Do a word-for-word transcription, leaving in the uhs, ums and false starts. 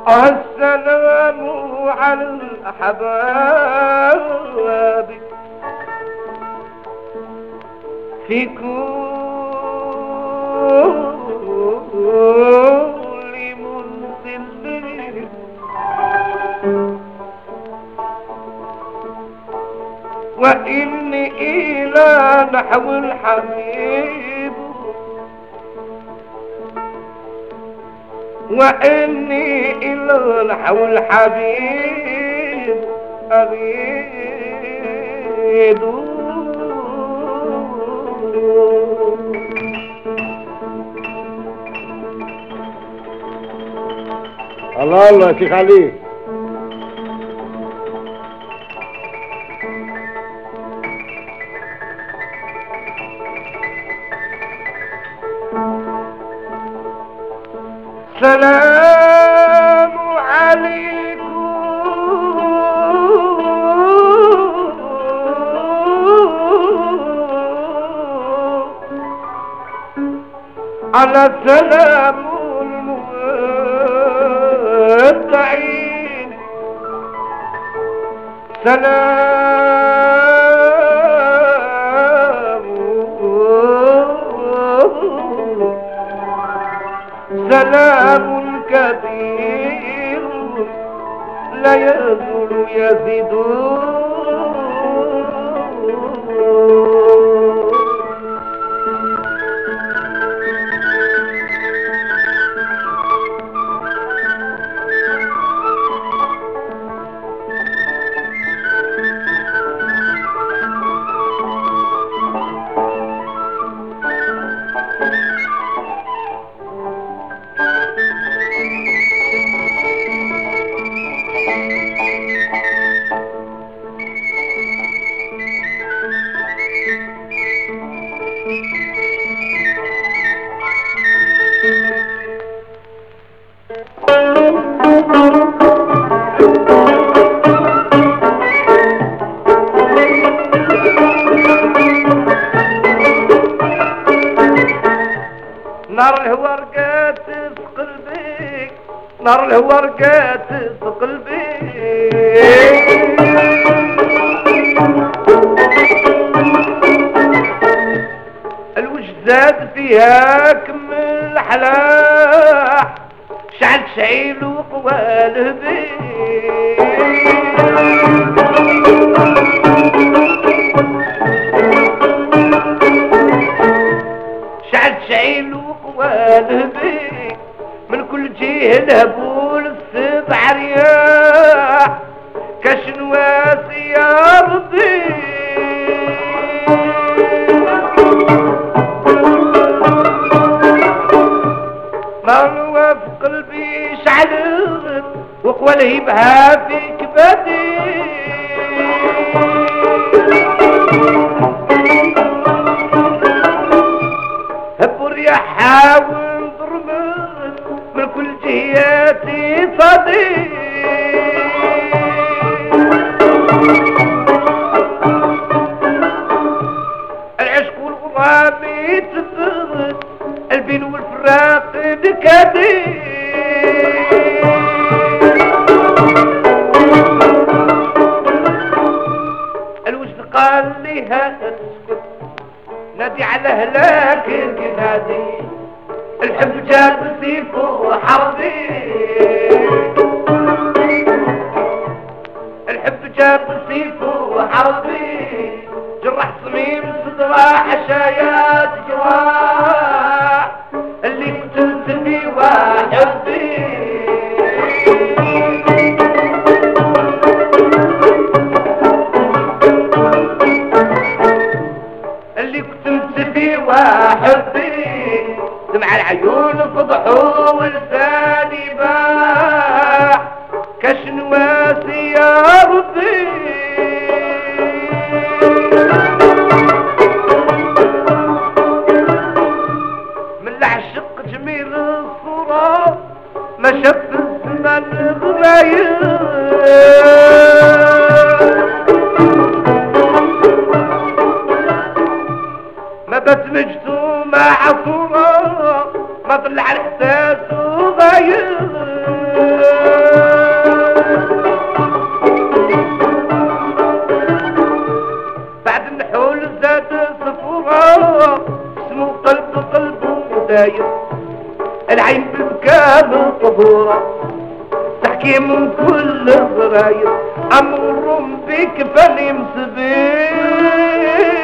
السلام على الأحباب في كل منزل وإني إلى نحو الحبيب وإني إلى نحو الحبيب أريد. الله الله يا شيخ علي. سلام عليكم على سلام المودعين سلام سلام كثير لا يزول يزيد. نار الهورقات في قلبي نار الهورقات في قلبي الوجداد فيها كم الحلاح شعل شعيل وقواله بي شعل شعيل وقواله بي من كل جهه الهبول السبع رياح كشنواسي يا ربي مروا في قلبي شعلت وقوى الهيبها في كبدي هبوا الرياح حاول ضربت من كل جهاتي صدي العشق والغرام يتفرد البين والفراق نكدي الوجد قال ليها اسكت نادي على هلاك نادي الحب جاب سيف وحربي الحب جاب سيف وحربي جرح صميم صدره حشايات جراح اللي قتلت بي وحبي اللي قتلت بي وحبي دمع العيون فضحوا ولساني باح كشنواسي يا ربي ما شاف الزمان غرايب ما بتمجتو مع صورة ما طلع الحساس وغايب الشفايف العين بكام طهورة تحكي من كل الغرايب أمر بك فليمسبيل